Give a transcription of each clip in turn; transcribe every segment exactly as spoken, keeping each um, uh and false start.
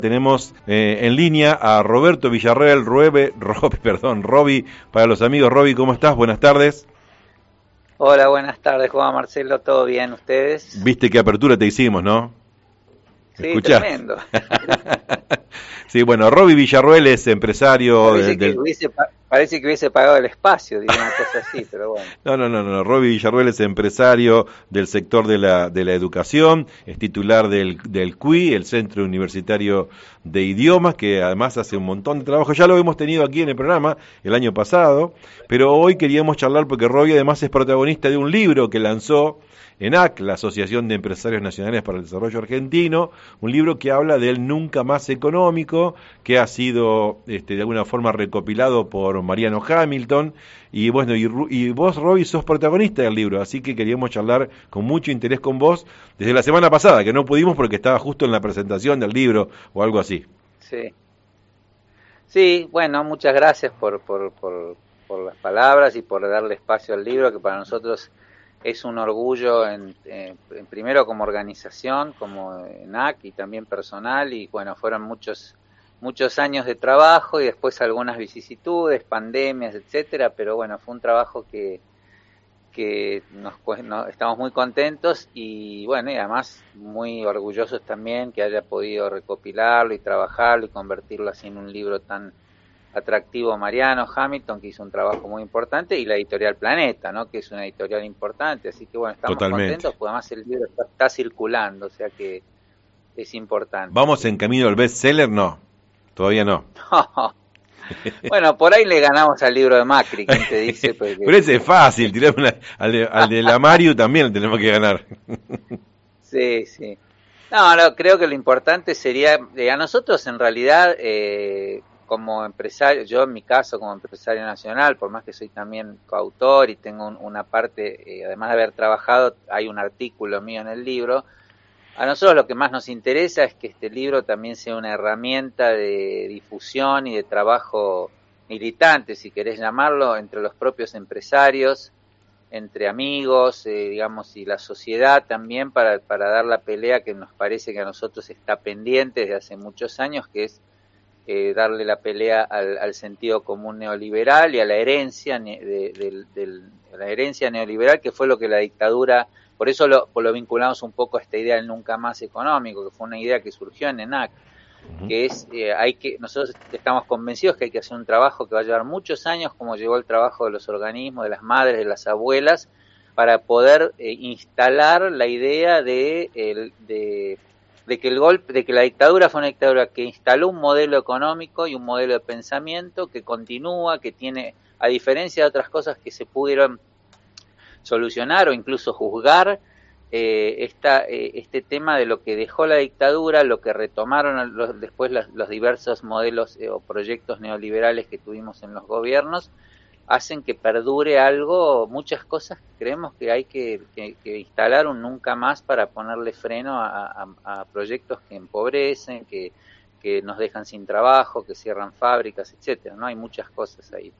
Tenemos eh, en línea a Roberto Villarreal, Ruebe, Robi, perdón, Robi, para los amigos. Robi, ¿cómo estás? Buenas tardes. Hola, buenas tardes, Juan Marcelo, ¿todo bien? ¿Ustedes? Viste qué apertura te hicimos, ¿no? ¿Me Sí, escuchás? tremendo. Sí, bueno, Robi Villarreal es empresario Parece del... que del... hubiese, parece que hubiese pagado el espacio, digo una cosa así, pero bueno. No, no, no, no, Robi Villarreal es empresario del sector de la, de la educación, es titular del, del C U I, el Centro Universitario de Idiomas, que además hace un montón de trabajo. Ya lo hemos tenido aquí en el programa el año pasado, pero hoy queríamos charlar porque Robi además es protagonista de un libro que lanzó ENAC, la Asociación de Empresarios Nacionales para el Desarrollo Argentino, un libro que habla del nunca más económico, que ha sido este, de alguna forma recopilado por Mariano Hamilton, y bueno, y, y vos, Roby, sos protagonista del libro, así que queríamos charlar con mucho interés con vos desde la semana pasada, que no pudimos porque estaba justo en la presentación del libro o algo así. Sí, sí, bueno, muchas gracias por, por, por, por las palabras y por darle espacio al libro, que para nosotros es un orgullo, en, en, en primero como organización, como ENAC y también personal, y bueno, fueron muchos muchos años de trabajo y después algunas vicisitudes, pandemias, etcétera, pero bueno, fue un trabajo que que nos, no, estamos muy contentos y bueno, y además muy orgullosos también que haya podido recopilarlo y trabajarlo y convertirlo así en un libro tan atractivo. Mariano Hamilton, que hizo un trabajo muy importante, y la editorial Planeta, ¿no? Que es una editorial importante, así que bueno, estamos Totalmente. contentos, porque además el libro está, está circulando, o sea que es importante. ¿Vamos en camino al bestseller? No, todavía no. Bueno, por ahí le ganamos al libro de Macri, ¿quién te dice? Porque... Pero ese es fácil, tirame una, al, de, al de la Mario también le tenemos que ganar. Sí, sí. No, no, creo que lo importante sería, eh, a nosotros en realidad, eh, como empresario, yo en mi caso como empresario nacional, por más que soy también coautor y tengo un, una parte, eh, además de haber trabajado, hay un artículo mío en el libro, a nosotros lo que más nos interesa es que este libro también sea una herramienta de difusión y de trabajo militante, si querés llamarlo, entre los propios empresarios, entre amigos, eh, digamos, y la sociedad también para, para dar la pelea que nos parece que a nosotros está pendiente desde hace muchos años, que es eh, darle la pelea al, al sentido común neoliberal y a la herencia de, de, de, de la herencia neoliberal, que fue lo que la dictadura, por eso lo, lo vinculamos un poco a esta idea del nunca más económico, que fue una idea que surgió en ENAC, que es, eh, hay que, nosotros estamos convencidos que hay que hacer un trabajo que va a llevar muchos años, como llegó el trabajo de los organismos, de las madres, de las abuelas, para poder eh, instalar la idea de, el, de, de que el golpe, de que la dictadura fue una dictadura que instaló un modelo económico y un modelo de pensamiento que continúa, que tiene, a diferencia de otras cosas que se pudieron solucionar o incluso juzgar, Eh, esta, eh, este tema de lo que dejó la dictadura, lo que retomaron los, después los, los diversos modelos eh, o proyectos neoliberales que tuvimos en los gobiernos, hacen que perdure algo, muchas cosas creemos que hay que, que, que instalar un nunca más para ponerle freno a, a, a proyectos que empobrecen, que, que nos dejan sin trabajo, que cierran fábricas, etcétera, ¿no? Hay muchas cosas ahí.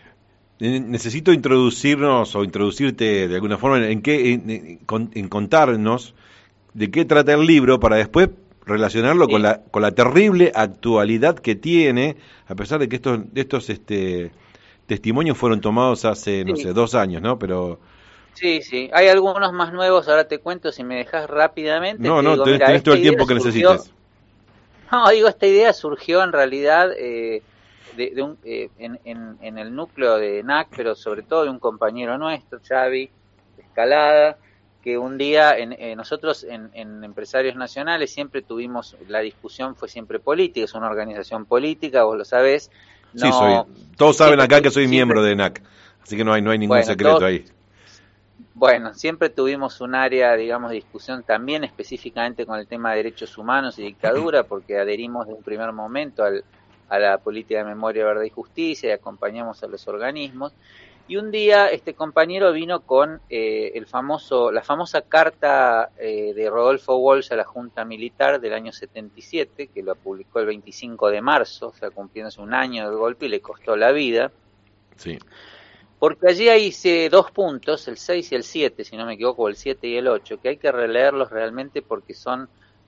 Necesito introducirnos o introducirte de alguna forma en qué en, en, en contarnos de qué trata el libro para después relacionarlo sí. con la con la terrible actualidad que tiene, a pesar de que estos estos este testimonios fueron tomados hace no sí. sé dos años, ¿no? Pero sí, sí, hay algunos más nuevos, ahora te cuento si me dejas rápidamente. No, te no, digo, tenés, mira, tenés todo el tiempo que surgió, necesites. No, digo, esta idea surgió en realidad eh, de, de un, eh, en, en, en el núcleo de ENAC, pero sobre todo de un compañero nuestro, Xavi Escalada, que un día en, eh, nosotros en, en Empresarios Nacionales siempre tuvimos, la discusión fue siempre política, es una organización política, vos lo sabés. No, sí, soy. Todos saben acá que soy siempre, miembro de ENAC, así que no hay no hay ningún bueno, secreto todos, ahí. Bueno, siempre tuvimos un área, digamos, de discusión también específicamente con el tema de derechos humanos y dictadura, porque adherimos de un primer momento al, a la política de memoria, verdad y justicia y acompañamos a los organismos. Y un día este compañero vino con eh, el famoso, la famosa carta eh, de Rodolfo Walsh a la Junta Militar del año setenta y siete, que lo publicó el veinticinco de marzo, o sea, cumpliéndose un año del golpe y le costó la vida. Sí. Porque allí hay dos puntos, el seis y el siete, si no me equivoco, el siete y el ocho, que hay que releerlos realmente porque son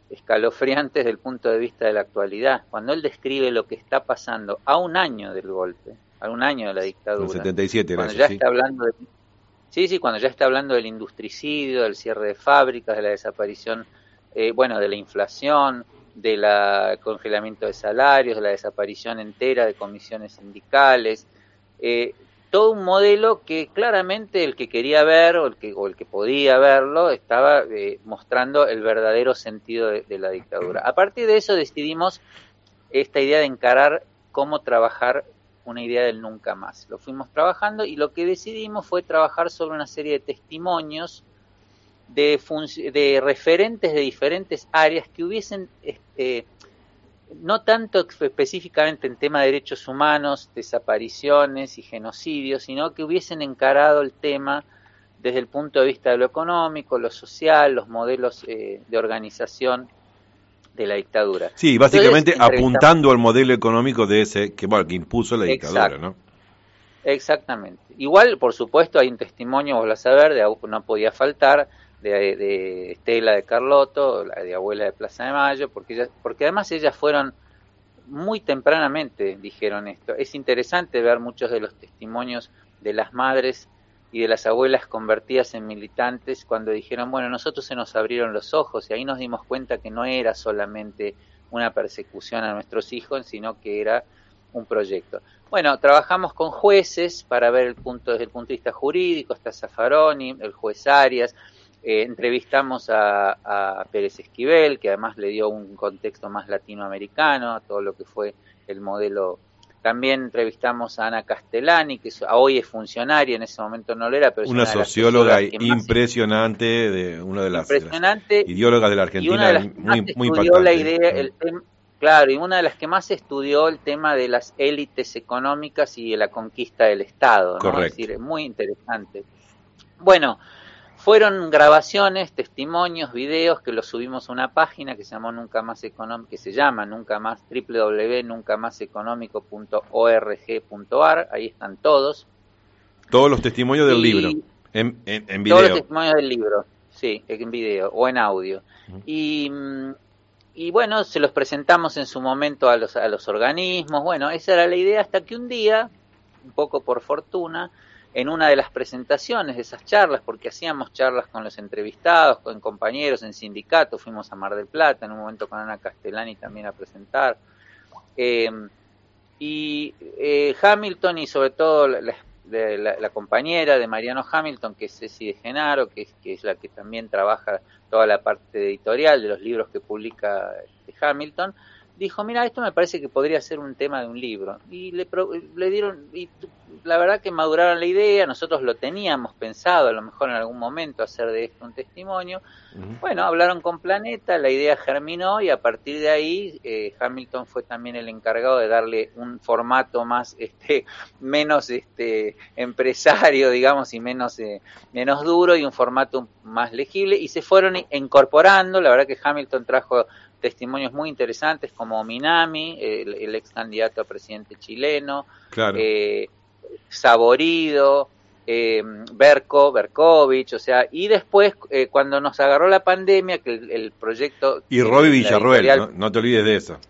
escalofriantes desde el punto de vista de la actualidad. Cuando él describe lo que está pasando a un año del golpe, a un año de la dictadura, el setenta y siete era cuando eso, ya sí. está hablando de, sí, sí, cuando ya está hablando del industricidio, del cierre de fábricas, de la desaparición, eh, bueno, de la inflación, del congelamiento de salarios, de la desaparición entera de comisiones sindicales, eh, todo un modelo que claramente el que quería ver o el que, o el que podía verlo estaba eh, mostrando el verdadero sentido de, de la dictadura. A partir de eso decidimos esta idea de encarar cómo trabajar una idea del nunca más. Lo fuimos trabajando y lo que decidimos fue trabajar sobre una serie de testimonios de, de referentes de diferentes áreas que hubiesen, este, no tanto específicamente en tema de derechos humanos, desapariciones y genocidios, sino que hubiesen encarado el tema desde el punto de vista de lo económico, lo social, los modelos eh, de organización de la dictadura. Sí, básicamente Entonces, apuntando al modelo económico de ese que, bueno, que impuso la dictadura, Exacto. ¿no? Exactamente. Igual, por supuesto, hay un testimonio, vos lo sabés, de, no podía faltar, de, de Estela de Carlotto, la de abuela de Plaza de Mayo, porque, ella, porque además ellas fueron muy tempranamente, dijeron esto. Es interesante ver muchos de los testimonios de las madres y de las abuelas convertidas en militantes cuando dijeron, bueno, nosotros se nos abrieron los ojos y ahí nos dimos cuenta que no era solamente una persecución a nuestros hijos, sino que era un proyecto. Bueno, trabajamos con jueces para ver el punto desde el punto de vista jurídico, está Zaffaroni, el juez Arias, eh, entrevistamos a, a Pérez Esquivel, que además le dio un contexto más latinoamericano a todo lo que fue el modelo. También entrevistamos a Ana Castellani, que hoy es funcionaria, en ese momento no lo era, pero es una, una socióloga impresionante, de una de las, impresionante, de las ideólogas de la Argentina, y una de las que muy, más muy estudió impactante. La idea, el tema, claro, y una de las que más estudió el tema de las élites económicas y de la conquista del Estado, ¿no? Correcto. Es decir, muy interesante. Bueno, fueron grabaciones, testimonios, videos que los subimos a una página que se llamó Nunca Más Económico, que se llama Nunca Más, doble u doble u doble u punto nunca más económico punto org punto ar, ahí están todos. Todos los testimonios del y libro, en, en, en video. Todos los testimonios del libro, sí, en video o en audio. Uh-huh. Y, y bueno, se los presentamos en su momento a los, a los organismos, bueno, esa era la idea hasta que un día, un poco por fortuna, en una de las presentaciones de esas charlas, porque hacíamos charlas con los entrevistados, con compañeros en sindicatos, fuimos a Mar del Plata, en un momento con Ana Castellani también a presentar, eh, y eh, Hamilton y sobre todo la, la, la compañera de Mariano Hamilton, que es Ceci de Genaro, que es, que es la que también trabaja toda la parte editorial de los libros que publica Hamilton, dijo, mira, esto me parece que podría ser un tema de un libro. Y le, le dieron, y la verdad que maduraron la idea, nosotros lo teníamos pensado, a lo mejor en algún momento hacer de esto un testimonio. Uh-huh. Bueno, hablaron con Planeta, la idea germinó y a partir de ahí eh, Hamilton fue también el encargado de darle un formato más, este, menos este, empresario, digamos, y menos, eh, menos duro y un formato más legible y se fueron incorporando, la verdad que Hamilton trajo testimonios muy interesantes como Minami, el, el ex candidato a presidente chileno, claro. eh, Saborido, eh, Berko, Berkovich, o sea, y después eh, cuando nos agarró la pandemia, que el, el proyecto... Y Roby Villarruel, editorial, ¿no? No te olvides de eso.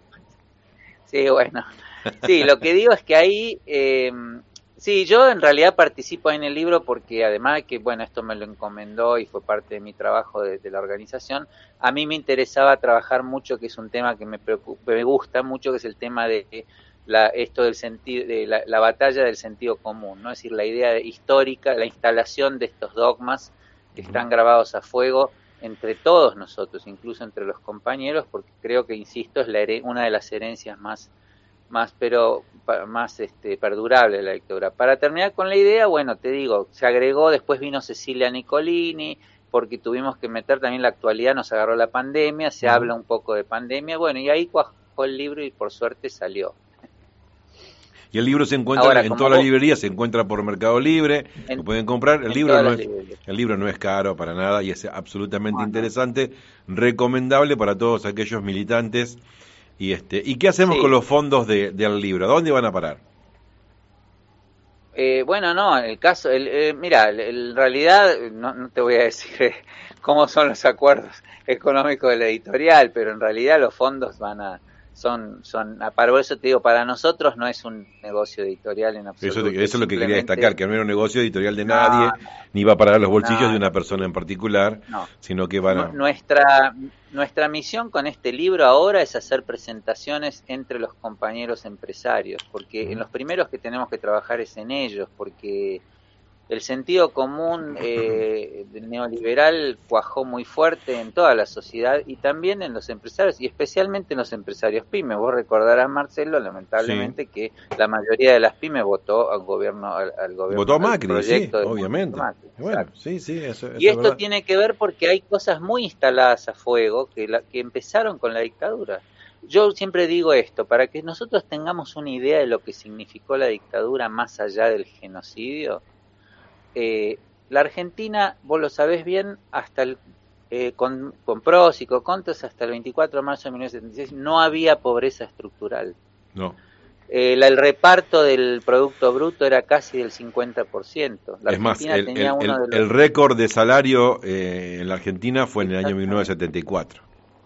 Sí, bueno, sí, lo que digo es que ahí... Eh, Sí, yo en realidad participo en el libro porque además de que, bueno, esto me lo encomendó y fue parte de mi trabajo de, de la organización, a mí me interesaba trabajar mucho, que es un tema que me preocupa, me gusta mucho, que es el tema de la, esto del sentido, de la, la batalla del sentido común, ¿no? Es decir, la idea histórica, la instalación de estos dogmas que están grabados a fuego entre todos nosotros, incluso entre los compañeros, porque creo que, insisto, es la her- una de las herencias más más pero más este perdurable de la dictadura. Para terminar con la idea, bueno, te digo, se agregó, después vino Cecilia Nicolini, porque tuvimos que meter también la actualidad, nos agarró la pandemia, se uh-huh. habla un poco de pandemia, bueno, y ahí cuajó el libro y por suerte salió. Y el libro se encuentra Ahora, en todas vos, las librerías, se encuentra por Mercado Libre, en, lo pueden comprar, el libro, no es, el libro no es caro para nada y es absolutamente uh-huh. interesante, recomendable para todos aquellos militantes. Y este, ¿y qué hacemos sí. con los fondos de, del libro? ¿A dónde van a parar? Eh, bueno, no, el caso, el, eh, mira, en realidad no, no te voy a decir eh, cómo son los acuerdos económicos de la editorial, pero en realidad los fondos van a, son, son, para eso te digo, para nosotros no es un negocio editorial en absoluto. Eso, eso es lo que quería destacar, que no era un negocio editorial de no, nadie, no, ni va a parar los bolsillos no, de una persona en particular, no. sino que van a... Nuestra, nuestra misión con este libro ahora es hacer presentaciones entre los compañeros empresarios, porque uh-huh. en los primeros que tenemos que trabajar es en ellos, porque el sentido común eh, neoliberal cuajó muy fuerte en toda la sociedad y también en los empresarios, y especialmente en los empresarios pymes. Vos recordarás, Marcelo, lamentablemente, sí. que la mayoría de las pymes votó al gobierno. Al, al gobierno votó a Macri, sí, de obviamente. Macri, bueno, sí, sí, eso, eso y esto verdad. tiene que ver porque hay cosas muy instaladas a fuego que, la, que empezaron con la dictadura. Yo siempre digo esto, para que nosotros tengamos una idea de lo que significó la dictadura más allá del genocidio. Eh, la Argentina, vos lo sabés bien, hasta el, eh, con, con pros y con contras, hasta el veinticuatro de marzo de mil novecientos setenta y seis no había pobreza estructural. No. Eh, la, el reparto del Producto Bruto era casi del cincuenta por ciento. La es Argentina más, el, tenía el, uno el, de los... el récord de salario eh, en la Argentina fue en el año mil novecientos setenta y cuatro.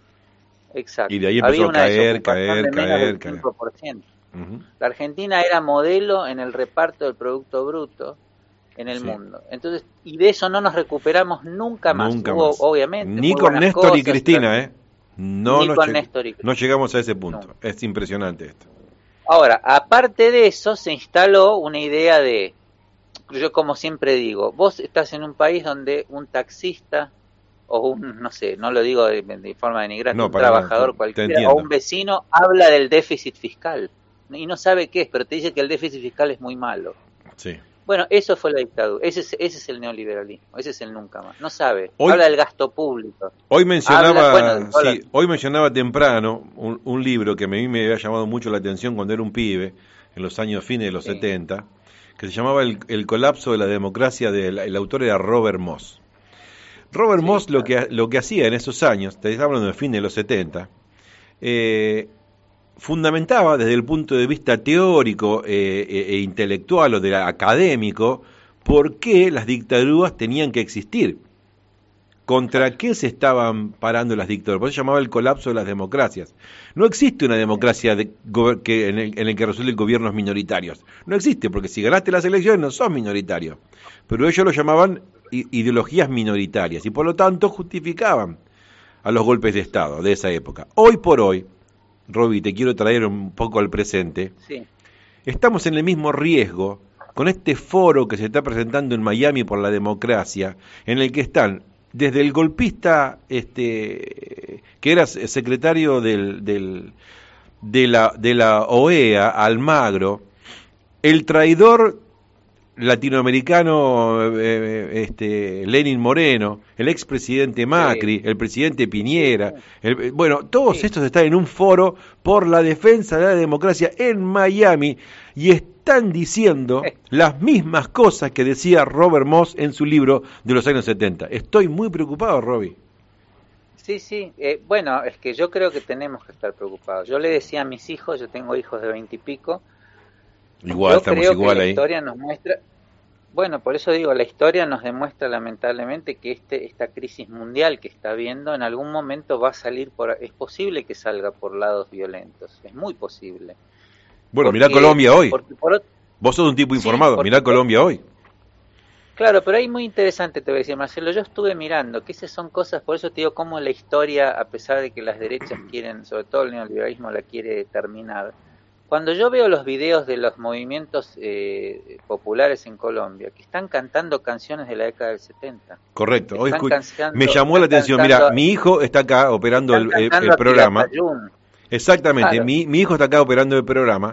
Exacto. Y de ahí empezó a caer, caer, caer, caer. cinco por ciento. Uh-huh. La Argentina era modelo en el reparto del Producto Bruto en el sí. mundo. Entonces, y de eso no nos recuperamos nunca más. Nunca Hubo, más. Obviamente. Ni con Néstor cosas, y Cristina, ¿eh? No, ni no, con Néstor y Cristina. No llegamos a ese punto. No. Es impresionante esto. Ahora, aparte de eso, se instaló una idea de, yo como siempre digo, vos estás en un país donde un taxista, o un, no sé, no lo digo de, de forma denigrante, no, un trabajador nada, cualquiera, o un vecino, habla del déficit fiscal. Y no sabe qué es, pero te dice que el déficit fiscal es muy malo. Sí. Bueno, eso fue la dictadura, ese es, ese es el neoliberalismo, ese es el nunca más. No sabe, hoy, habla del gasto público. Hoy mencionaba, habla, bueno, sí, hoy mencionaba temprano un, un libro que a mí me había llamado mucho la atención cuando era un pibe, en los años fines de los sí. setenta, que se llamaba El, el colapso de la democracia, del, el autor era Robert Moss. Robert sí, Moss claro. lo, que, lo que hacía en esos años, te estaba hablando de fines de los setenta, eh, fundamentaba desde el punto de vista teórico eh, e, e intelectual o de académico por qué las dictaduras tenían que existir, contra qué se estaban parando las dictaduras. Por eso se llamaba el colapso de las democracias. No existe una democracia de, que, en, el, en el que resuelven gobiernos minoritarios. No existe, porque si ganaste las elecciones no sos minoritario. Pero ellos lo llamaban ideologías minoritarias y por lo tanto justificaban a los golpes de Estado de esa época. Hoy por hoy, Roby, te quiero traer un poco al presente. Sí. Estamos en el mismo riesgo con este foro que se está presentando en Miami por la democracia, en el que están desde el golpista este que era secretario del, del, de, la, de la O E A, Almagro, el traidor latinoamericano eh, este Lenín Moreno, el expresidente Macri, sí. el presidente Piñera, el, bueno, todos sí. estos están en un foro por la defensa de la democracia en Miami y están diciendo sí. las mismas cosas que decía Robert Moss en su libro de los años setenta. Estoy muy preocupado, Roby. Sí, sí, eh, bueno, es que yo creo que tenemos que estar preocupados. Yo le decía a mis hijos, yo tengo hijos de veinte y pico, igual, yo estamos creo igual que la ahí. historia nos muestra, bueno, por eso digo, la historia nos demuestra lamentablemente que este esta crisis mundial que está habiendo en algún momento va a salir por, es posible que salga por lados violentos, es muy posible. Bueno, porque, mirá Colombia hoy. Porque por, Vos sos un tipo informado, sí, mirá Colombia hoy. Claro, pero ahí muy interesante te voy a decir, Marcelo, yo estuve mirando que esas son cosas, por eso te digo cómo la historia, a pesar de que las derechas quieren, sobre todo el neoliberalismo la quiere terminar, cuando yo veo los videos de los movimientos eh, populares en Colombia, que están cantando canciones de la década del setenta. Correcto, hoy cantando, me llamó la atención, cantando, mira, mi hijo está acá operando el, el, el programa. Exactamente, claro. mi, mi hijo está acá operando el programa,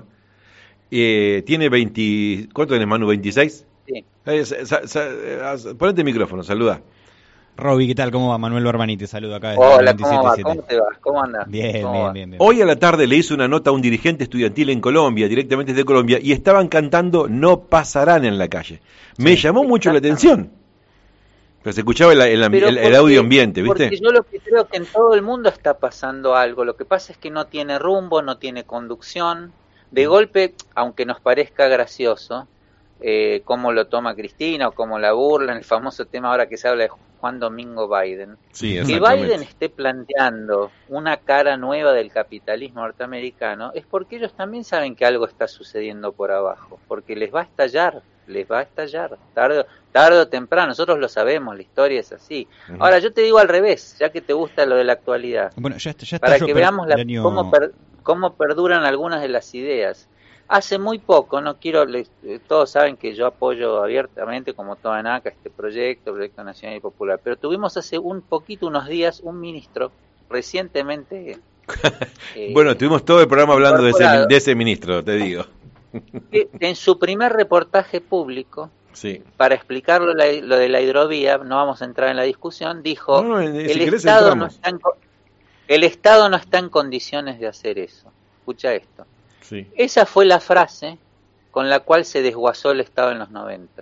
eh, tiene veinte, ¿cuánto tenés, Manu? ¿veintiséis? Sí. Eh, sa, sa, sa, ponete el micrófono, saluda. Roby, ¿qué tal? ¿Cómo va? Manuel Barbaniti, saludo acá desde Hola, ¿cómo va? ¿Cómo te vas? ¿Cómo andas? Bien, ¿Cómo bien, va? bien, bien. Hoy a la tarde le hizo una nota a un dirigente estudiantil en Colombia, directamente de Colombia, y estaban cantando No pasarán en la calle. Me sí, llamó mucho la atención. Pero se escuchaba el, el, el, el audio ambiente, ¿viste? Porque yo lo que creo que en todo el mundo está pasando algo. Lo que pasa es que no tiene rumbo, no tiene conducción. De golpe, aunque nos parezca gracioso, eh, cómo lo toma Cristina o cómo la burlan, el famoso tema ahora que se habla de Juan Domingo Biden. Sí, que Biden esté planteando una cara nueva del capitalismo norteamericano es porque ellos también saben que algo está sucediendo por abajo, porque les va a estallar, les va a estallar, tarde, tarde o temprano, nosotros lo sabemos, la historia es así. Uh-huh. Ahora, yo te digo al revés, ya que te gusta lo de la actualidad, bueno, ya está, ya está para yo, que veamos la, año... cómo, per, cómo perduran algunas de las ideas. Hace muy poco, no quiero, les, todos saben que yo apoyo abiertamente, como toda NACA, este proyecto, Proyecto Nacional y Popular, pero tuvimos hace un poquito, unos días, un ministro, recientemente... eh, bueno, tuvimos todo el programa hablando de ese, de ese ministro, te digo. En su primer reportaje público, sí. para explicar lo, lo de la hidrovía, no vamos a entrar en la discusión, dijo, no, no, el, si Estado no está en, el Estado no está en condiciones de hacer eso. Escucha esto. Sí. Esa fue la frase con la cual se desguazó el Estado en los noventa.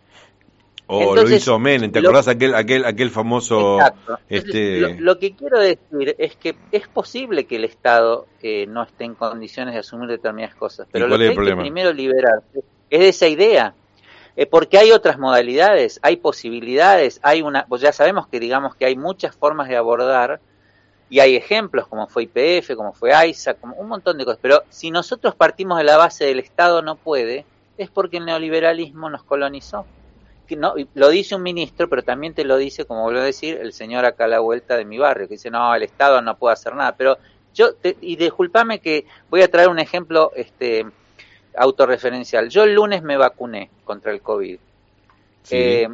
O oh, lo hizo Menem, ¿te lo, acordás aquel aquel aquel famoso? Exacto. Este... Lo, lo que quiero decir es que es posible que el Estado eh, no esté en condiciones de asumir determinadas cosas, pero lo que hay que primero liberarse es de esa idea, eh, porque hay otras modalidades, hay posibilidades, hay una, pues ya sabemos que digamos que hay muchas formas de abordar. Y hay ejemplos, como fue I P F, como fue AISA, como un montón de cosas. Pero si nosotros partimos de la base del Estado no puede, es porque el neoliberalismo nos colonizó. Que no, lo dice un ministro, pero también te lo dice, como vuelvo a decir, el señor acá a la vuelta de mi barrio, que dice, no, el Estado no puede hacer nada. Pero yo, te, y discúlpame que voy a traer un ejemplo este autorreferencial. Yo el lunes me vacuné contra el COVID. Sí. Eh,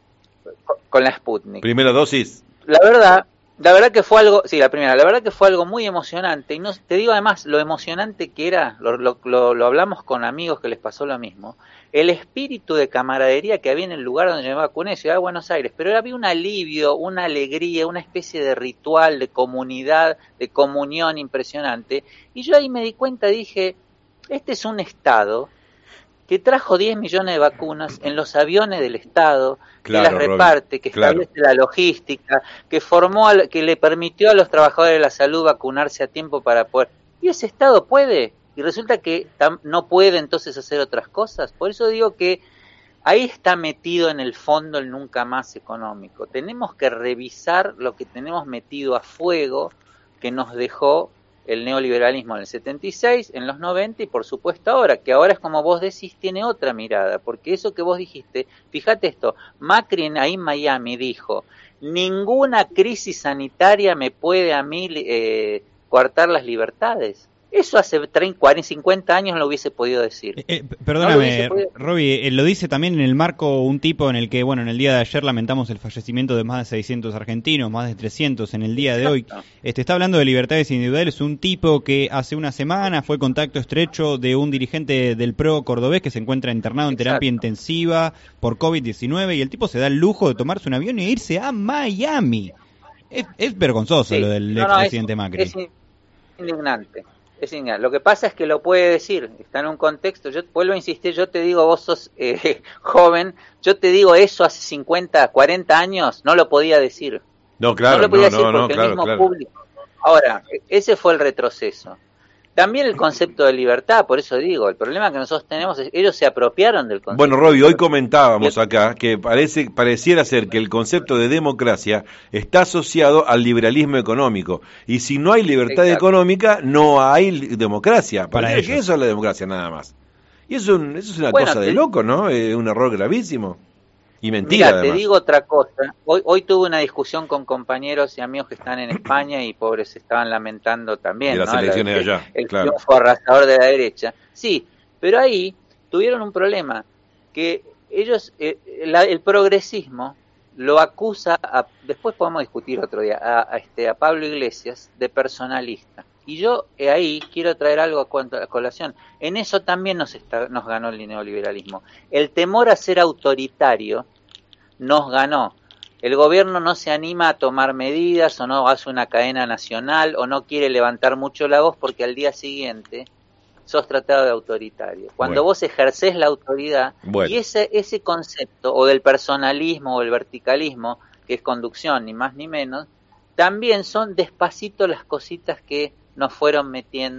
con la Sputnik. ¿Primera dosis? La verdad... La verdad que fue algo, sí, la primera, la verdad que fue algo muy emocionante, y no te digo además lo emocionante que era, lo, lo, lo, lo hablamos con amigos que les pasó lo mismo, el espíritu de camaradería que había en el lugar donde me vacuné, Ciudad de Buenos Aires, pero había un alivio, una alegría, una especie de ritual, de comunidad, de comunión impresionante, y yo ahí me di cuenta, dije, este es un Estado que trajo diez millones de vacunas en los aviones del Estado, claro, que las reparte, Robin, que claro. establece la logística, que formó, al, que le permitió a los trabajadores de la salud vacunarse a tiempo para poder... Y ese Estado puede, y resulta que tam, no puede entonces hacer otras cosas. Por eso digo que ahí está metido en el fondo el nunca más económico. Tenemos que revisar lo que tenemos metido a fuego que nos dejó el neoliberalismo en el setenta y seis, en los noventa y por supuesto ahora, que ahora es como vos decís, tiene otra mirada, porque eso que vos dijiste, fíjate esto, Macri ahí en Miami dijo, ninguna crisis sanitaria me puede a mí eh, coartar las libertades. Eso hace treinta, cuarenta, cincuenta años no lo hubiese podido decir. Eh, eh, perdóname, no Robbie, eh, lo dice también en el marco un tipo en el que, bueno, en el día de ayer lamentamos el fallecimiento de más de seiscientos argentinos, más de trescientos en el día de hoy. Este, está hablando de libertades individuales, un tipo que hace una semana fue contacto estrecho de un dirigente del PRO cordobés que se encuentra internado en terapia Exacto. intensiva por COVID diecinueve y el tipo se da el lujo de tomarse un avión e irse a Miami. Es, es vergonzoso sí. lo del no, expresidente no, es, Macri. Es indignante. Es genial. Lo que pasa es que lo puede decir, está en un contexto, yo vuelvo a insistir, yo te digo, vos sos eh, joven, yo te digo eso hace cincuenta, cuarenta años, no lo podía decir. No, claro, no lo podía no, decir no, porque no, el claro, mismo claro. público. Ahora, ese fue el retroceso. También el concepto de libertad, por eso digo, el problema que nosotros tenemos es ellos se apropiaron del concepto. Bueno, Robbie, hoy comentábamos acá que parece pareciera ser que el concepto de democracia está asociado al liberalismo económico. Y si no hay libertad Exacto. económica, no hay democracia. Para que eso es la democracia nada más. Y eso, eso es una bueno, cosa de te... loco, ¿no? Es un error gravísimo. Y mentira, Mira, además. te digo otra cosa. Hoy, hoy tuve una discusión con compañeros y amigos que están en España y pobres se estaban lamentando también. De las ¿no? elecciones la, allá, el claro. triunfo arrasador de la derecha. Sí, pero ahí tuvieron un problema, que ellos, eh, la, el progresismo lo acusa, a, después podemos discutir otro día, a, a, este, a Pablo Iglesias de personalista. Y yo eh, ahí quiero traer algo a, cuanto, a colación. En eso también nos, está, nos ganó el neoliberalismo. El temor a ser autoritario nos ganó. El gobierno no se anima a tomar medidas o no hace una cadena nacional o no quiere levantar mucho la voz porque al día siguiente sos tratado de autoritario. Cuando bueno. vos ejercés la autoridad bueno. y ese, ese concepto o del personalismo o el verticalismo, que es conducción ni más ni menos, también son despacito las cositas que nos fueron metiendo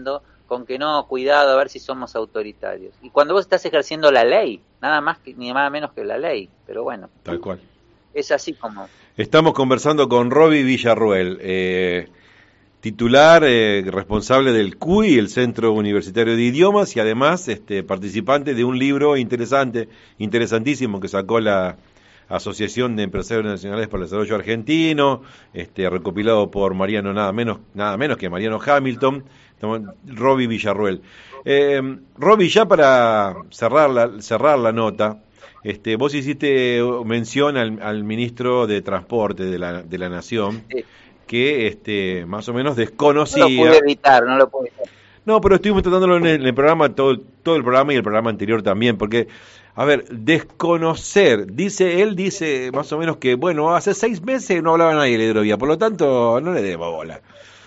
con que no, cuidado, a ver si somos autoritarios. Y cuando vos estás ejerciendo la ley, nada más que, ni nada menos que la ley, pero bueno. Tal cual. Es así como... Estamos conversando con Roby Villarruel, eh, titular, eh, responsable del C U I, el Centro Universitario de Idiomas, y además este, participante de un libro interesante, interesantísimo, que sacó la Asociación de Empresarios Nacionales para el Desarrollo Argentino, este, recopilado por Mariano, nada menos, nada menos que Mariano Hamilton, Roby Villarruel. Eh, Roby, ya para cerrar la, cerrar la nota, este, vos hiciste mención al, al ministro de Transporte de la, de la Nación, sí, que este, más o menos desconocía... No lo pude evitar, no lo pude evitar. No, pero estuvimos tratándolo en el, en el programa, todo, todo el programa y el programa anterior también, porque, a ver, desconocer, dice él, dice más o menos que, bueno, hace seis meses no hablaba nadie de la hidrovía, por lo tanto, no le demos bola.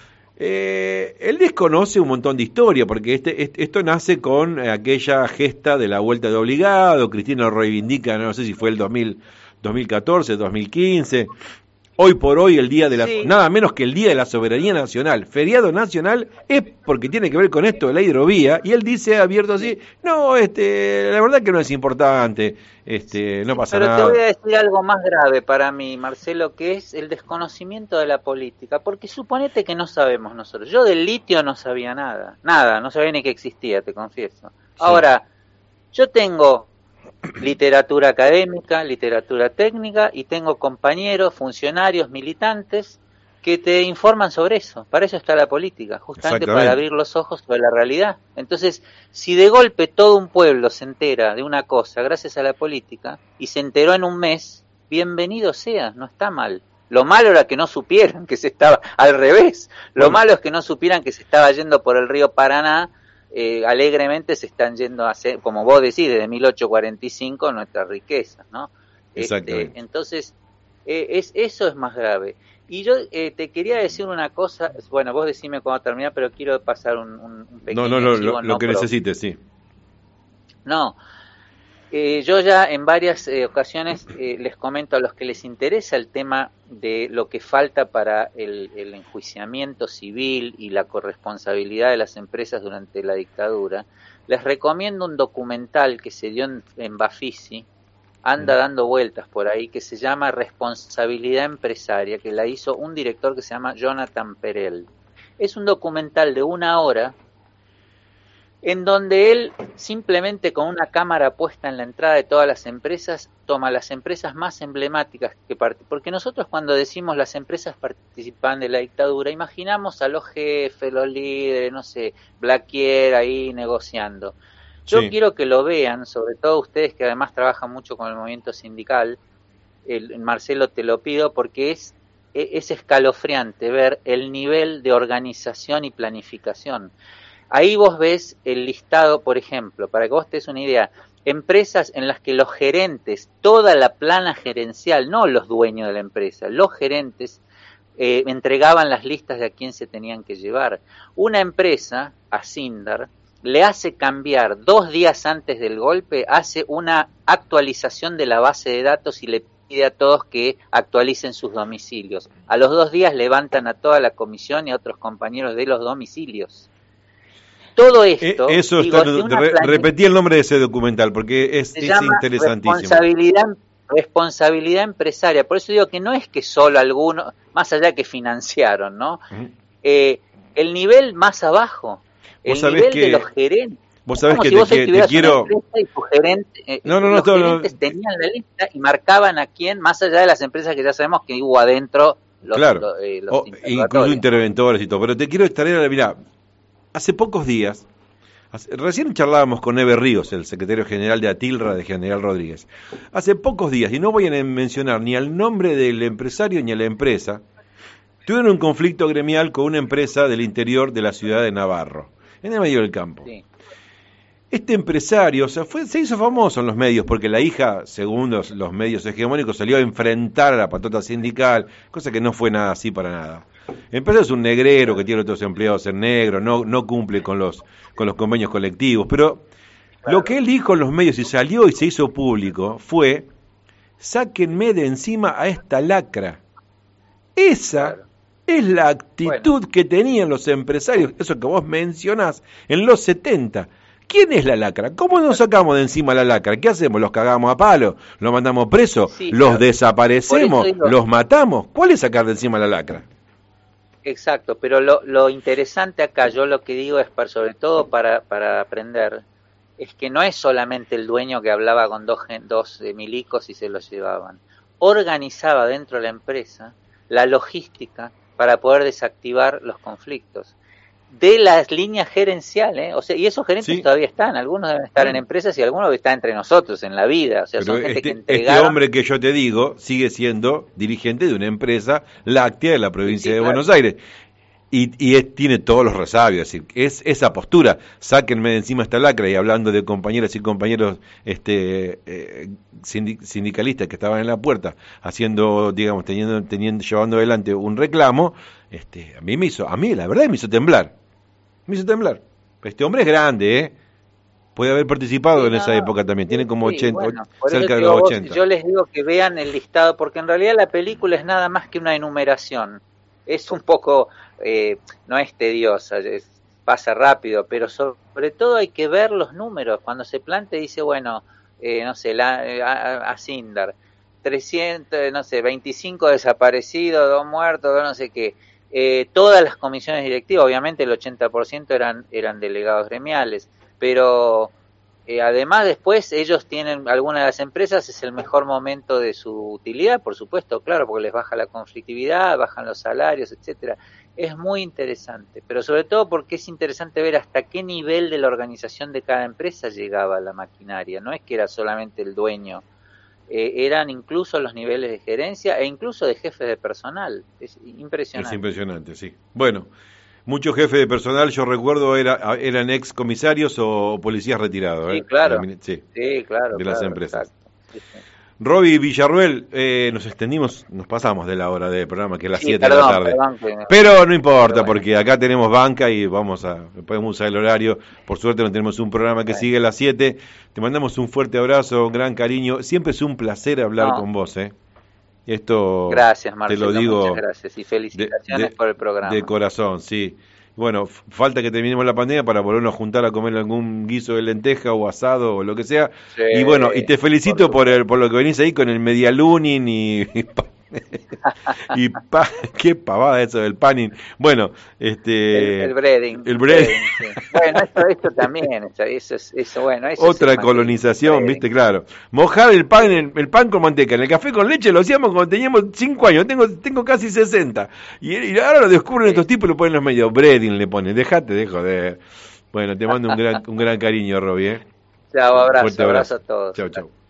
Eh, él desconoce un montón de historia, porque este, este esto nace con aquella gesta de la vuelta de obligado. Cristina lo reivindica, no sé si fue el dos mil, dos mil catorce, dos mil quince. Hoy por hoy, el día de la, sí. nada menos que el Día de la Soberanía Nacional, feriado nacional, es porque tiene que ver con esto de la hidrovía, y él dice abierto así, no, este, la verdad que no es importante, este, no pasa Pero nada. Pero te voy a decir algo más grave para mí, Marcelo, que es el desconocimiento de la política, porque suponete que no sabemos nosotros. Yo del litio no sabía nada, nada, no sabía ni que existía, te confieso. Sí. Ahora, yo tengo literatura académica, literatura técnica, y tengo compañeros, funcionarios, militantes que te informan sobre eso. Para eso está la política, justamente para abrir los ojos sobre la realidad. Entonces, si de golpe todo un pueblo se entera de una cosa gracias a la política y se enteró en un mes, bienvenido sea, no está mal. Lo malo era que no supieran que se estaba al revés. Lo bueno. malo es que no supieran que se estaba yendo por el río Paraná. Eh, alegremente se están yendo a hacer, como vos decís, desde mil ochocientos cuarenta y cinco nuestras riquezas, ¿no? Este, entonces, eh, es, eso es más grave. Y yo eh, te quería decir una cosa, bueno, vos decime cuando termina, pero quiero pasar un, un, un pequeño... No, no, lo, lo, no, lo que pero, necesites, sí. No, eh, yo ya en varias eh, ocasiones eh, les comento a los que les interesa el tema de lo que falta para el, el enjuiciamiento civil y la corresponsabilidad de las empresas durante la dictadura, les recomiendo un documental que se dio en, en Bafisi, anda mm. dando vueltas por ahí, que se llama Responsabilidad Empresaria, que la hizo un director que se llama Jonathan Perel. Es un documental de una hora en donde él simplemente con una cámara puesta en la entrada de todas las empresas, toma las empresas más emblemáticas, que part- porque nosotros cuando decimos las empresas participan de la dictadura, imaginamos a los jefes, los líderes, no sé, Blaquier ahí negociando. Yo sí. quiero que lo vean, sobre todo ustedes que además trabajan mucho con el movimiento sindical, el, Marcelo, te lo pido, porque es, es escalofriante ver el nivel de organización y planificación. Ahí vos ves el listado, por ejemplo, para que vos te des una idea, empresas en las que los gerentes, toda la plana gerencial, no los dueños de la empresa, los gerentes eh, entregaban las listas de a quién se tenían que llevar. Una empresa, Asindar, le hace cambiar dos días antes del golpe, hace una actualización de la base de datos y le pide a todos que actualicen sus domicilios. A los dos días levantan a toda la comisión y a otros compañeros de los domicilios. Todo esto... Eh, eso digo, está, re, planilla, repetí el nombre de ese documental porque es, es interesantísimo. Responsabilidad, responsabilidad empresaria. Por eso digo que no es que solo algunos, más allá que financiaron, ¿no? Uh-huh. Eh, el nivel más abajo, el nivel que, de los gerentes. Vos sabés que si te, vos que, te quiero... Y tu gerente, eh, no, no, no, los todo, gerentes no. tenían la lista y marcaban a quién, más allá de las empresas que ya sabemos que hubo adentro los, claro. los, eh, los o, incluso interventores y todo. Pero te quiero estar en la... Mirá, hace pocos días, hace, recién charlábamos con Eve Ríos, el secretario general de Atilra de General Rodríguez. Hace pocos días, y no voy a mencionar ni al nombre del empresario ni a la empresa, tuvieron un conflicto gremial con una empresa del interior de la ciudad de Navarro, en el medio del campo. Sí. Este empresario o sea, fue, se hizo famoso en los medios porque la hija, según los, los medios hegemónicos, salió a enfrentar a la patota sindical, cosa que no fue nada así para nada. El empresario es un negrero que tiene otros empleados en negro, no, no cumple con los, con los convenios colectivos, pero claro. Lo que él dijo en los medios y salió y se hizo público fue: sáquenme de encima a esta lacra. Esa, Es la actitud bueno. que tenían los empresarios, eso que vos mencionás, en los setenta. ¿Quién es la lacra? ¿Cómo nos sacamos de encima la lacra? ¿Qué hacemos? ¿Los cagamos a palo? ¿Los mandamos presos? Sí, ¿los claro. desaparecemos? Digo... ¿Los matamos? ¿Cuál es sacar de encima la lacra? Exacto, pero lo, lo interesante acá, yo lo que digo es, para, sobre todo para, para aprender, es que no es solamente el dueño que hablaba con dos, dos eh, milicos y se los llevaban. Organizaba dentro de la empresa la logística para poder desactivar los conflictos de las líneas gerenciales, ¿eh? O sea, y esos gerentes sí. todavía están, algunos deben estar sí. en empresas y algunos están entre nosotros en la vida, o sea, Pero son gente este, que entregaron... este hombre que yo te digo sigue siendo dirigente de una empresa láctea de la provincia sí, sí, de claro. Buenos Aires y, y es, tiene todos los resabios, es decir, es esa postura, sáquenme de encima esta lacra, y hablando de compañeras y compañeros este eh, sindicalistas que estaban en la puerta haciendo, digamos, teniendo, teniendo llevando adelante un reclamo, este a mí me hizo, a mí la verdad me hizo temblar, me hizo temblar. Este hombre es grande, ¿eh? Puede haber participado sí, en no, esa época también, tiene como sí, ochenta, bueno, cerca de los vos, ochenta. Yo les digo que vean el listado, porque en realidad la película es nada más que una enumeración. Es un poco, eh, no es tediosa, es, pasa rápido, pero sobre todo hay que ver los números. Cuando se plantea dice, bueno, eh, no sé, la, a, a Sindar, trescientos, no sé, veinticinco desaparecidos, dos muertos, no sé qué. Eh, todas las comisiones directivas, obviamente el ochenta por ciento eran, eran delegados gremiales, pero eh, además después ellos tienen, algunas de las empresas es el mejor momento de su utilidad, por supuesto, claro, porque les baja la conflictividad, bajan los salarios, etcétera. Es muy interesante, pero sobre todo porque es interesante ver hasta qué nivel de la organización de cada empresa llegaba la maquinaria, no es que era solamente el dueño. Eh, eran incluso los niveles de gerencia e incluso de jefes de personal. Es impresionante. Es impresionante, sí. Bueno, muchos jefes de personal, yo recuerdo, era, eran ex comisarios o policías retirados. Sí, ¿eh? claro. La, sí, sí, claro. De claro, las empresas. Sí, sí. Roby Villarruel, eh, nos extendimos, nos pasamos de la hora del programa, que es las siete sí, de la tarde. Perdón, que... Pero no importa, bueno. Porque acá tenemos banca y vamos a, podemos usar el horario. Por suerte no tenemos un programa que bueno. sigue a las siete. Te mandamos un fuerte abrazo, un gran cariño. Siempre es un placer hablar no. con vos, ¿eh? Esto gracias, Marcelo, te lo digo. Muchas gracias y felicitaciones de, de, por el programa. De corazón, sí. Bueno, falta que terminemos la pandemia para volvernos a juntar a comer algún guiso de lenteja o asado o lo que sea. Sí, y bueno, y te felicito por, por el por lo que venís ahí con el medialuning y, y, y pa, qué pavada eso del panning. Bueno, este el, el breading. El breading. Sí. Bueno, esto, esto también, eso es eso bueno, eso otra es colonización, viste, claro. Mojar el pan el, el pan con manteca, en el café con leche lo hacíamos cuando teníamos cinco años, tengo tengo casi sesenta. Y, y ahora lo descubren sí. estos tipos y lo ponen los medios breading, le ponen. Dejate de joder. Bueno, te mando un gran un gran cariño, Roby, ¿eh? Chao, abrazo, abrazo, abrazo a todos. Chao, chao.